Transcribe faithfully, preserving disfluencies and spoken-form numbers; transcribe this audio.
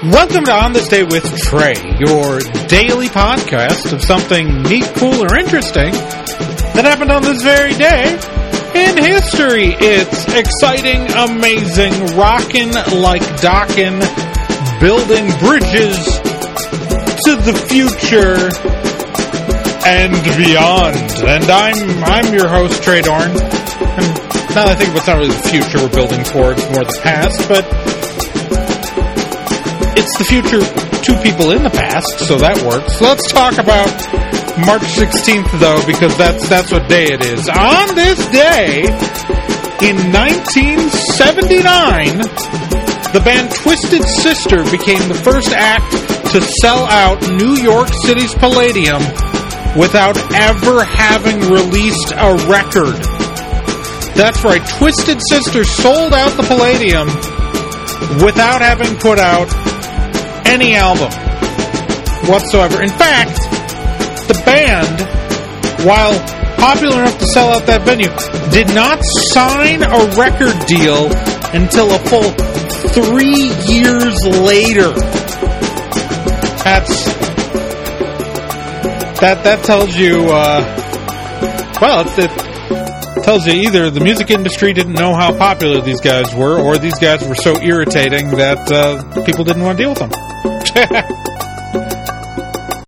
Welcome to On This Day with Trey, your daily podcast of something neat, cool, or interesting that happened on this very day in history. It's exciting, amazing, rockin' like dockin', building bridges to the future and beyond. And I'm I'm your host, Trey Dorn. And now that I think about it, it's not really the future we're building towards, more the past, but it's the future to people in the past, so that works. Let's talk about March sixteenth, though, because that's that's what day it is. On this day, in nineteen seventy-nine, the band Twisted Sister became the first act to sell out New York City's Palladium without ever having released a record. That's right, Twisted Sister sold out the Palladium without having put out any album whatsoever. In fact, the band, while popular enough to sell out that venue, did not sign a record deal until a full three years later. That's that that tells you uh, well it, it tells you either the music industry didn't know how popular these guys were, or these guys were so irritating that uh, people didn't want to deal with them.